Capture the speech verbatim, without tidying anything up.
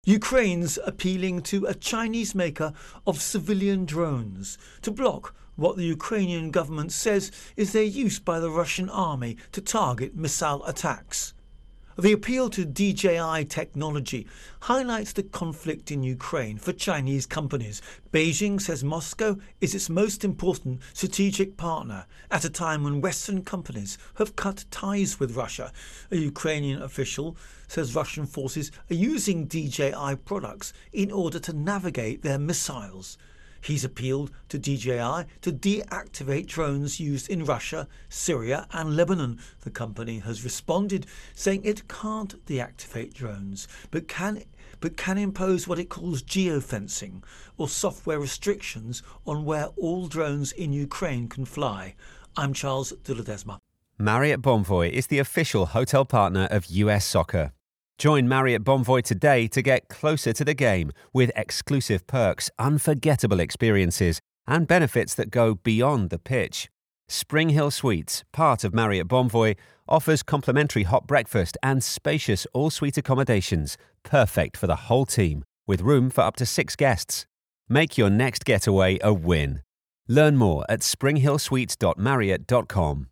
Ukraine's appealing to a Chinese maker of civilian drones to block what the Ukrainian government says is their use by the Russian army to target missile attacks. The appeal to D J I technology highlights the conflict in Ukraine for Chinese companies. Beijing says Moscow is its most important strategic partner at a time when Western companies have cut ties with Russia. A Ukrainian official says Russian forces are using D J I products in order to navigate their missiles. He's appealed to D J I to deactivate drones used in Russia, Syria and Lebanon. The company has responded, saying it can't deactivate drones, but can but can impose what it calls geofencing, or software restrictions on where all drones in Ukraine can fly. I'm Charles de Ledesma. Marriott Bonvoy is the official hotel partner of U S Soccer. Join Marriott Bonvoy today to get closer to the game with exclusive perks, unforgettable experiences, and benefits that go beyond the pitch. Spring Hill Suites, part of Marriott Bonvoy, offers complimentary hot breakfast and spacious all-suite accommodations, perfect for the whole team, with room for up to six guests. Make your next getaway a win. Learn more at spring hill suites dot marriott dot com.